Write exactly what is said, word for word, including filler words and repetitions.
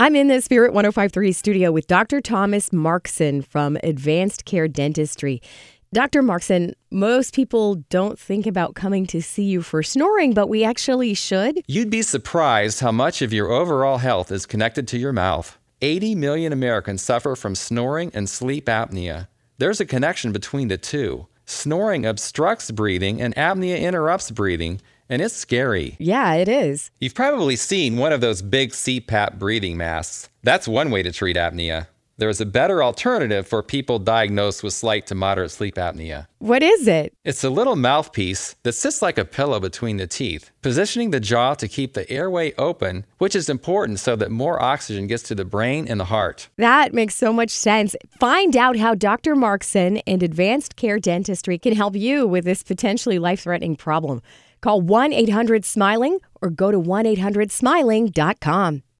I'm in the Spirit one oh five point three studio with Doctor Thomas Markson from Advanced Care Dentistry. Doctor Markson, most people don't think about coming to see you for snoring, but we actually should. You'd be surprised how much of your overall health is connected to your mouth. eighty million Americans suffer from snoring and sleep apnea. There's a connection between the two. Snoring obstructs breathing and apnea interrupts breathing, and it's scary. Yeah, it is. You've probably seen one of those big C PAP breathing masks. That's one way to treat apnea. There is a better alternative for people diagnosed with slight to moderate sleep apnea. What is it? It's a little mouthpiece that sits like a pillow between the teeth, positioning the jaw to keep the airway open, which is important so that more oxygen gets to the brain and the heart. That makes so much sense. Find out how Doctor Markson and Advanced Care Dentistry can help you with this potentially life-threatening problem. Call one eight hundred smiling or go to one eight hundred smiling dot com.